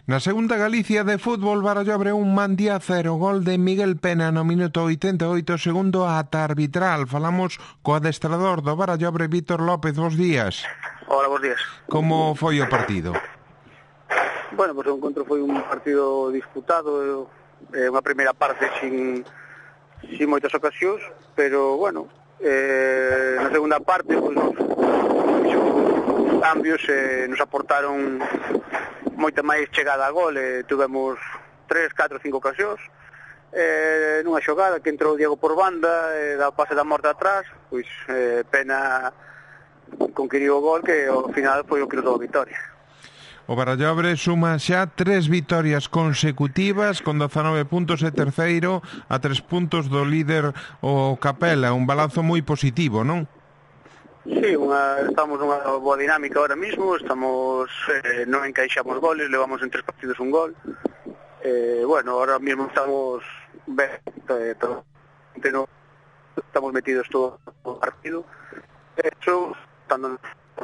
Na segunda Galicia de fútbol, Barallobre 1, Mandía 0, gol de Miguel Pena no minuto 88, segundo ata arbitral. Falamos co adestrador do Barallobre, Vítor López. Bos días. Hola, bos días. Como foi o partido? Bueno, pois o encontro foi un partido disputado, unha primeira parte sin moitas ocasións, pero bueno, na segunda parte pois, os cambios nos aportaron moita máis chegada a gol, tivemos 3, 4, 5 ocasións, nunha xogada que entrou Diego por banda, dá o pase da morte atrás, pois Pena conquiriu o gol que ao final foi o que nos dou a vitória. O Barallobre suma xa 3 vitorias consecutivas con 19 puntos e terceiro a 3 puntos do líder o Capela, un balanzo moi positivo, non? Sí, estamos nunha boa dinámica ahora mismo, non encaixamos goles, levamos en 3 partidos un gol. Bueno, ahora mismo estamos ben, estamos metidos todo o partido. Eso, estando...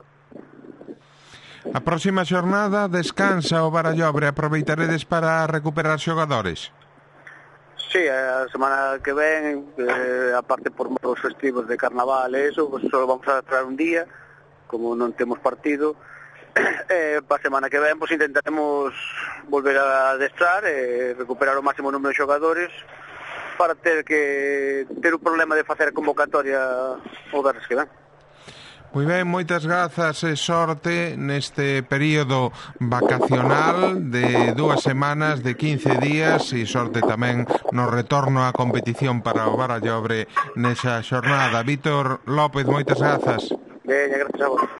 A próxima xornada descansa o Barallobre, aproveitaredes para recuperar xogadores? Sí, a semana que ven, aparte por os festivos de carnaval e eso, pues só vamos a traer un día, como non temos partido. Para a semana que ven, pues intentaremos volver a adestrar e recuperar o máximo número de xogadores para ter un problema de facer convocatoria o verres que ven. Moi ben, moitas grazas e sorte neste período vacacional de 2 semanas, de 15 días, e sorte tamén no retorno á competición para o Barallobre nesa xornada. Vítor López, moitas grazas. Veña, gracias a vos.